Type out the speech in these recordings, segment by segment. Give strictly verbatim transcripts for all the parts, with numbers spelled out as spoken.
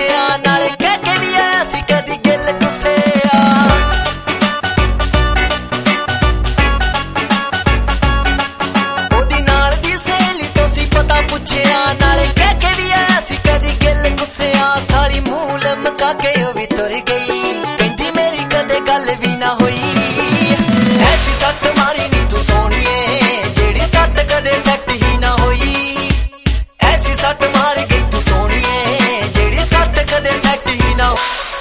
ਪੁੱਛਿਆ ਨਾਲੇ ਕਹਿ ਕੇ ਵੀ ਆਇਆ ਸੀ ਕਦੀ ਗਿੱਲ ਗੁੱਸੇ ਆ ਉਹਦੀ ਨਾਲ ਦੀ ਸਹੇਲੀ ਤੋਂ ਸੀ ਪਤਾ ਪੁੱਛਿਆ ਨਾਲੇ ਕਹਿ ਕੇ ਵੀ ਆਇਆ ਸੀ ਕਦੀ ਗਿੱਲ ਗੁੱਸੇ ਆ ਸਾਲੀ ਮੂੰਹ ਲਮਕਾ ਕੇ ਉਹ ਵੀ ਤੁਰ ਗਈ ਕਹਿੰਦੀ ਮੇਰੀ ਕਦੇ ਗੱਲ ਵੀ ਨਾ ਹੋਈ ਐਸੀ ਸੱਟ ਮਾਰੀ ਨੀ ਤੂੰ ਸੋਹਣੀਏ ਜਿਹੜੀ ਸੱਟ ਕਦੇ ਸੱਟ ਹੀ ਨਾ ਹੋਈ ਐਸੀ ਸੱਟ ਮਾਰ ਗਈ ਤੂੰ ਸੋਹਣੀਏ ਜਿਹੜੀ ਸੱਟ ਕਦੇ ਸੱਟ ਹੀ ਨਾ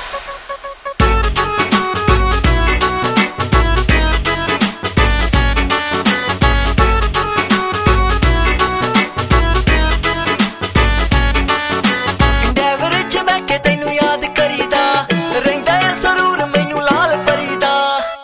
ਡੈਵਰ ਚ ਬਹਿ ਕੇ ਤੈਨੂੰ ਯਾਦ ਕਰੀਦਾ ਰਹਿੰਦਾ ਏ ਜ਼ਰੂਰ ਮੈਨੂੰ ਲਾਲ ਪਰੀ ਦਾ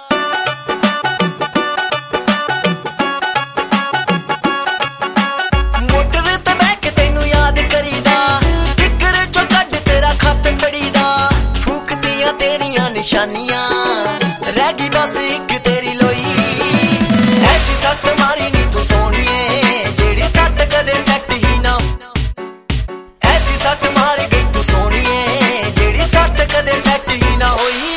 ਮੋਟਰ ਤੇ ਬਹਿ ਕੇ ਤੈਨੂੰ ਯਾਦ ਕਰੀਦਾ ਫਿਕਰ ਚੋਂ ਕੱਢ ਤੇਰਾ ਖੱਤ ਫੜੀਦਾ ਫੂਕਦੀਆਂ ਤੇਰੀਆਂ ਨਿਸ਼ਾਨੀਆਂ ਰਹਿ ਗਈ ਬਸ ਇੱਕ ਤੇਰੀ ਲੋਈ ਐਸੀ ਸੱਟ ਮਾਰੀ ਨੀ ਤੂੰ ਸੋਹਣੀਏ ਜਿਹੜੀ ਸੱਟ ਕਦੇ ਸੱਟ ਹੀ ਨਾ ਐਸੀ ਸੱਟ ਮਾਰ ਗਈ ਤੂੰ ਸੋਹਣੀਏ ਜਿਹੜੀ ਸੱਟ ਕਦੇ ਸੱਟ ਹੀ ਨਾ ਹੋਈ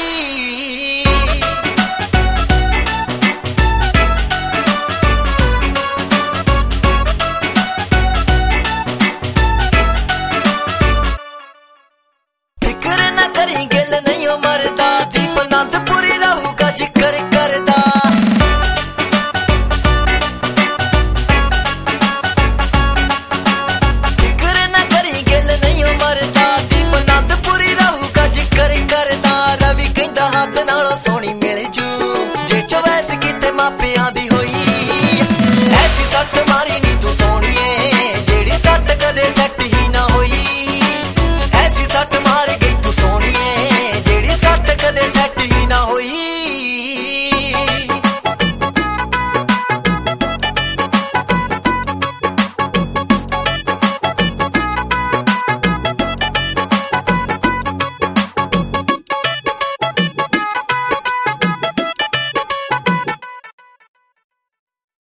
ਫਿਕਰ ਨਾ ਕਰੀ ਗਿੱਲ ਨਹੀਂ ਉਹ ਮਰਦਾ